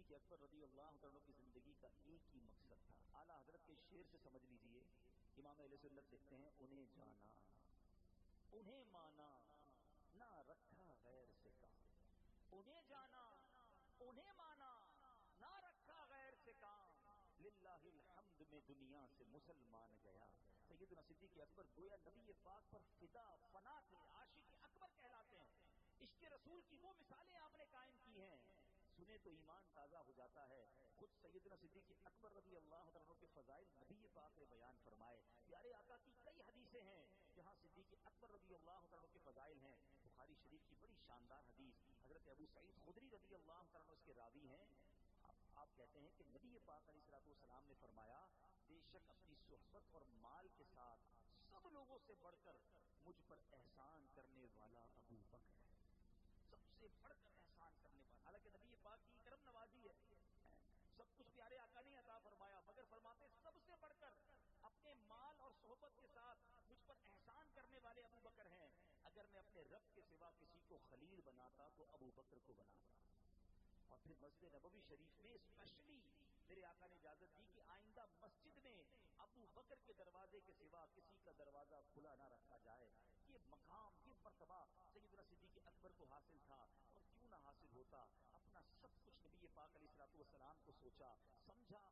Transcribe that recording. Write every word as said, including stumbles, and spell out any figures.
صدیق اکبر رضی اللہ عنہ کی زندگی کا ایک ہی مقصد تھا. اعلیٰ حضرت کے شعر سے سمجھ لیجئے. امام اہل سنت لکھتے ہیں انہیں جانا انہیں مانا نہ رکھا غیر سے کام. انہیں جانا انہیں مانا نہ رکھا غیر سے کام. للہ الحمد میں دنیا سے مسلمان گیا. سیدنا صدیق اکبر گویا نبی پاک پر فدا فنا تھے, عاشق اکبر کہلاتے ہیں. عشق رسول کی وہ مثالیں آپ نے قائم کی ہیں, سنے تو ایمان تازہ ہو جاتا ہے. خود سیدنا صدیق اکبر رضی اللہ عنہ کے فضائل نبی پاک نے بیان فرمائے. پیارے آقا کی کئی حدیثیں ہیں جہاں صدیق اکبر رضی اللہ عنہ کے فضائل ہیں. بخاری شریف کی بڑی شاندار حدیث, حضرت ابو سعید خدری رضی اللہ عنہ اس کے راوی ہیں. آپ کہتے ہیں کہ نبی پاک علیہ الصلوۃ والسلام نے فرمایا, بے شک اپنی صحبت اور مال کے ساتھ سب لوگوں سے بڑھ کر مجھ پر احسان کرنے والا ابو بکر ہے. سب سے بڑھ کر احسان کرنے والا, حالانکہ نبی پاک کی کرم نوازی ہے, سب کچھ پیارے آقا نے عطا فرمایا, مگر فرماتے سب سے بڑھ کر اپنے مال اور صحبت کے ساتھ مجھ پر احسان کرنے والے ابو بکر ہیں. اگر میں اپنے رب کے سوا کسی کو خلیل بناتا تو ابو بکر کو بناتا. اور پھر مسجد نبوی شریف میں اسپیشلی میرے آقا نے اجازت دی کہ آئندہ مسجد میں ابو بکر کے دروازے کے سوا کسی کا دروازہ کھلا نہ رکھا جائے. یہ مقام, یہ مرتبہ سیدنا صدیق اکبر کو حاصل تھا, اور کیوں نہ حاصل ہوتا. اپنا سب کچھ نبی پاک علیہ الصلوۃ والسلام کو سوچا, سمجھا,